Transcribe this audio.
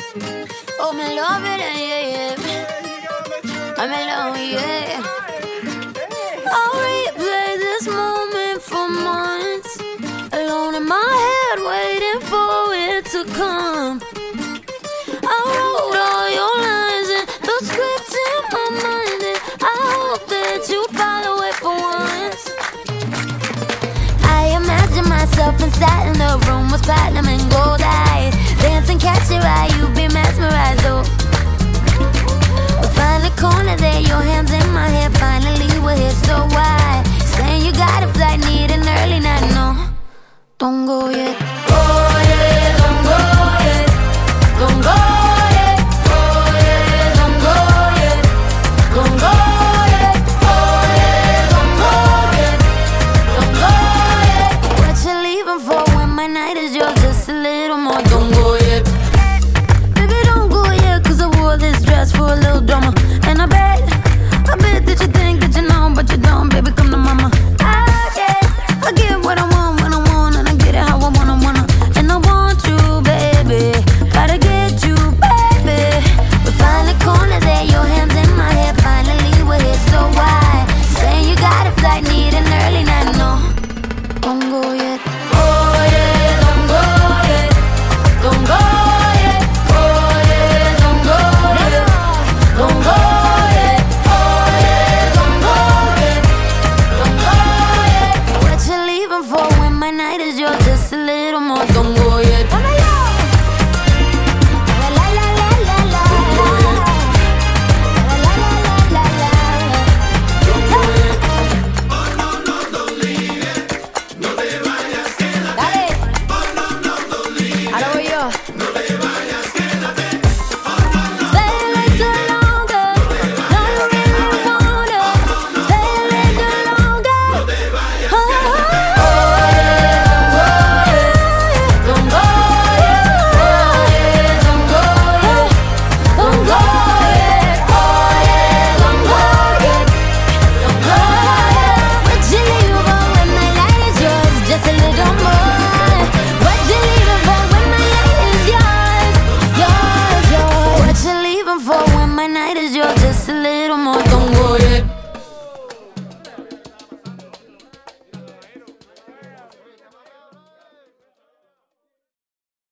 Oh, me love it, yeah, yeah. I'm alone, yeah. I'll replay this moment for months, alone in my head, waiting for it to come. I wrote all your lines and the script in my mind, and I hope that you'd follow it for once. I imagine myself inside in the room with platinum and gold eyes, dancing, catch your eye, you'd be mesmerized, oh. We'll find the corner there, your hands in my hair, finally we're here, so why? Saying you got a flight, need an early night, no, don't go yet. Oh,